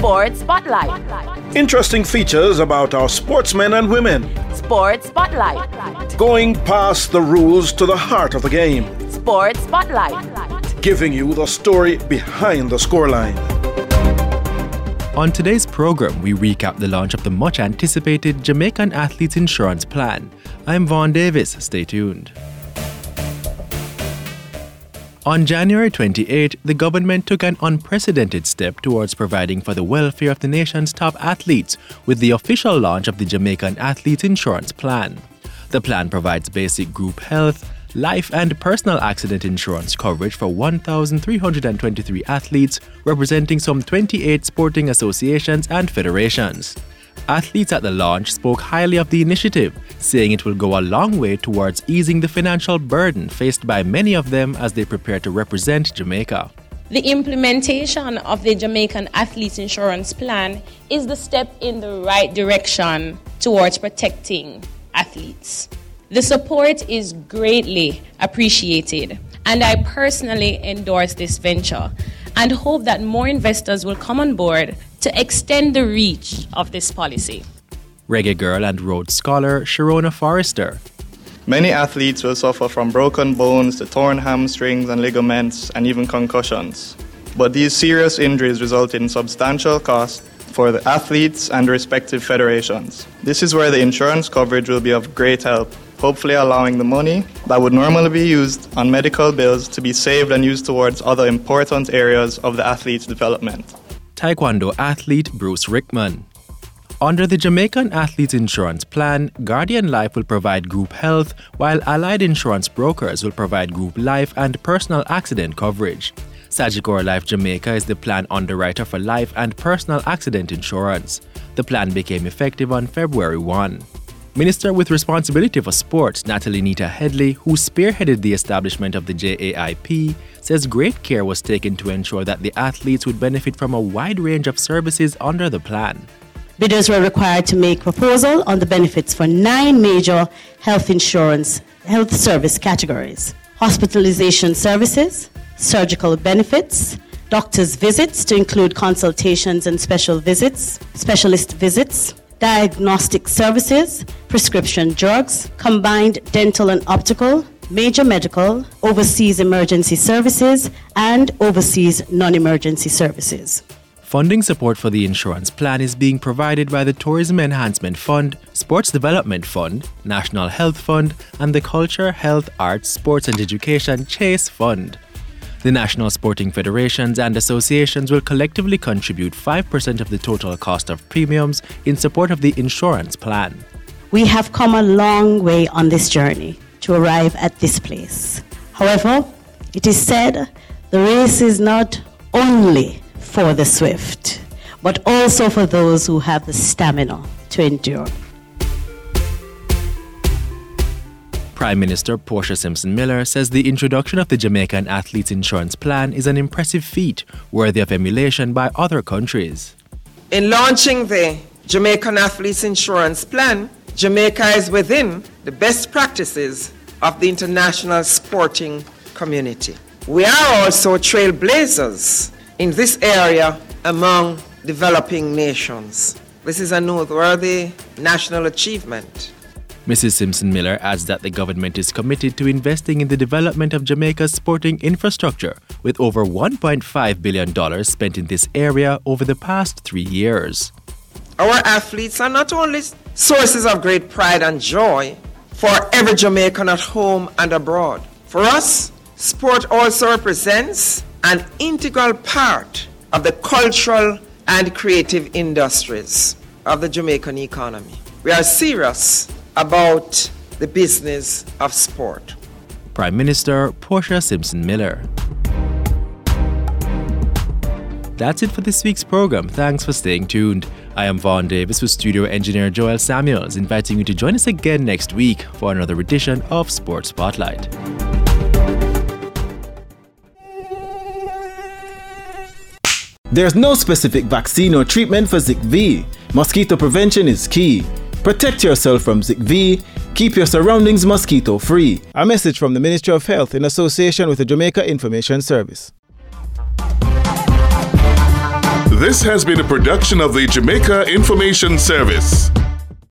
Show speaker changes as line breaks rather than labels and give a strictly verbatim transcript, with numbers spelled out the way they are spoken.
Sports Spotlight.
Interesting features about our sportsmen and women.
Sports Spotlight.
Going past the rules to the heart of the game.
Sports Spotlight.
Giving you the story behind the scoreline.
On today's program, we recap the launch of the much-anticipated Jamaican Athletes Insurance Plan. I'm Vaughn Davis. Stay tuned. On January twenty-eighth, the government took an unprecedented step towards providing for the welfare of the nation's top athletes with the official launch of the Jamaican Athletes Insurance Plan. The plan provides basic group health, life and personal accident insurance coverage for one thousand three hundred twenty-three athletes representing some twenty-eight sporting associations and federations. Athletes at the launch spoke highly of the initiative, saying it will go a long way towards easing the financial burden faced by many of them as they prepare to represent Jamaica.
The implementation of the Jamaican Athletes Insurance Plan is the step in the right direction towards protecting athletes. The support is greatly appreciated, and I personally endorse this venture and hope that more investors will come on board to extend the reach of this policy.
Reggae girl and Rhodes Scholar Sharona Forrester.
Many athletes will suffer from broken bones to torn hamstrings and ligaments and even concussions. But these serious injuries result in substantial costs for the athletes and respective federations. This is where the insurance coverage will be of great help, hopefully allowing the money that would normally be used on medical bills to be saved and used towards other important areas of the athlete's development.
Taekwondo athlete Bruce Rickman. Under the Jamaican Athletes Insurance Plan, Guardian Life will provide group health, while Allied Insurance Brokers will provide group life and personal accident coverage. Sagicor Life Jamaica is the plan underwriter for life and personal accident insurance. The plan became effective on February first. Minister with responsibility for sports, Natalie Nita Headley, who spearheaded the establishment of the J A I P, says great care was taken to ensure that the athletes would benefit from a wide range of services under the plan.
Bidders were required to make proposal on the benefits for nine major health insurance health service categories: hospitalization services, surgical benefits, doctor's visits to include consultations and special visits, specialist visits, diagnostic services, prescription drugs, combined dental and optical, major medical, overseas emergency services, and overseas non-emergency services.
Funding support for the insurance plan is being provided by the Tourism Enhancement Fund, Sports Development Fund, National Health Fund, and the Culture, Health, Arts, Sports and Education Chase Fund. The national sporting federations and associations will collectively contribute five percent of the total cost of premiums in support of the insurance plan.
We have come a long way on this journey to arrive at this place. However, it is said the race is not only for the swift, but also for those who have the stamina to endure.
Prime Minister Portia Simpson-Miller says the introduction of the Jamaican Athletes Insurance Plan is an impressive feat worthy of emulation by other countries.
In launching the Jamaican Athletes Insurance Plan, Jamaica is within the best practices of the international sporting community. We are also trailblazers in this area among developing nations. This is a noteworthy national achievement.
Missus Simpson-Miller adds that the government is committed to investing in the development of Jamaica's sporting infrastructure, with over one point five billion dollars spent in this area over the past three years.
Our athletes are not only sources of great pride and joy for every Jamaican at home and abroad. For us, sport also represents an integral part of the cultural and creative industries of the Jamaican economy. We are serious about the business of sport.
Prime Minister Portia Simpson-Miller. That's it for this week's program. Thanks for staying tuned. I am Vaughn Davis with studio engineer Joel Samuels, inviting you to join us again next week for another edition of Sports Spotlight.
There's no specific vaccine or treatment for Zika V. Mosquito prevention is key. Protect yourself from Zika V. Keep your surroundings mosquito free. A message from the Ministry of Health in association with the Jamaica Information Service.
This has been a production of the Jamaica Information Service.